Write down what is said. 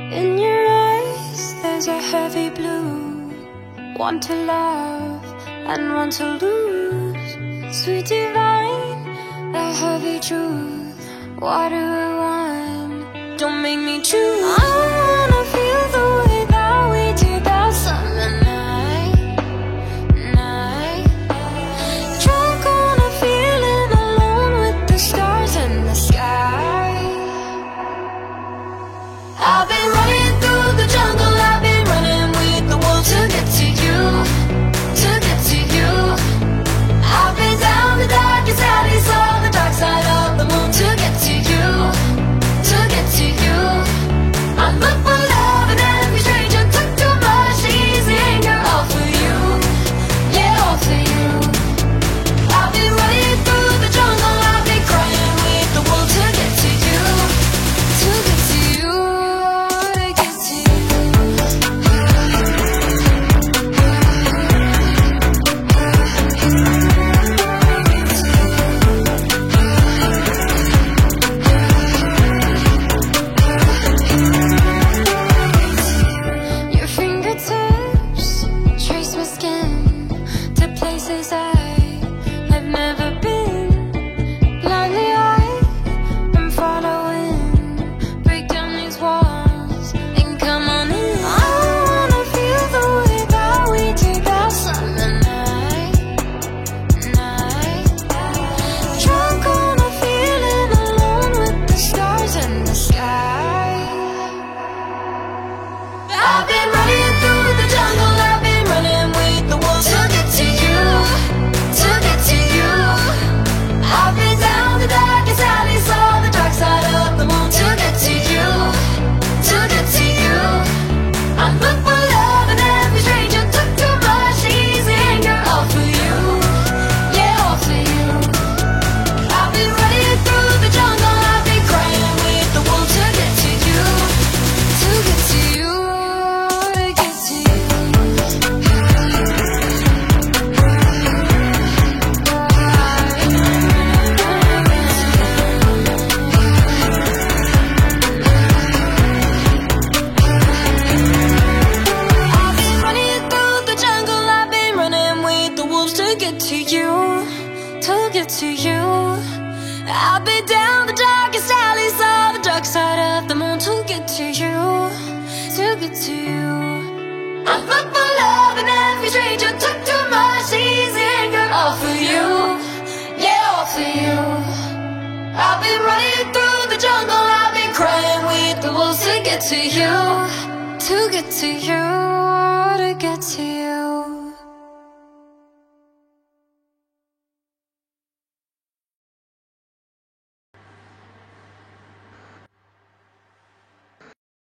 In your eyes there's a heavy blue, one to love and one to lose. Sweet divine, the heavy truth. What do I want? Don't make me choose. I wanna feel the way that we did that summer night. Drunk on a feeling, alone with the stars in the sky. I've been running through the jungle, I've been running with the wolves to get to you, to get to you. I've been down the darkest alley, saw the dark side of the moon to get to you, to get to you. I look for love in every stranger, took too much easy anger, all for you, yeah, all for you. I've been running through the jungle, I've been crying with the wolves to get to you, to get to you. Your fingertips trace my skin to places I have never been. Blindly I am following, break down these walls and come on in. I wanna feel the way that we did that summer night. Drunk on a feeling, alone with the stars in the sky. I've been running through the jungle, I've been running with the wolves to get to you, to get to you. I've been down the darkest alley, saw the dark side of the moon to get to you, to get to you. I look for love in every stranger, took too much easy anger, all for you, yeah, all for you. I've been running through the jungle, I've been crying with the wolves to get to you, to get to you, to get to you. I've been running through the jungle, I've been running with the wolves to get to you, to get to you. I've been down the darkest alleys, saw the dark side of the moon to get to you, to get to you. I look for love in every stranger, took too much easy anger, all for you, yeah, all for you. I've been running through the jungle, I've been crying with the wolves to get to you, to get to you.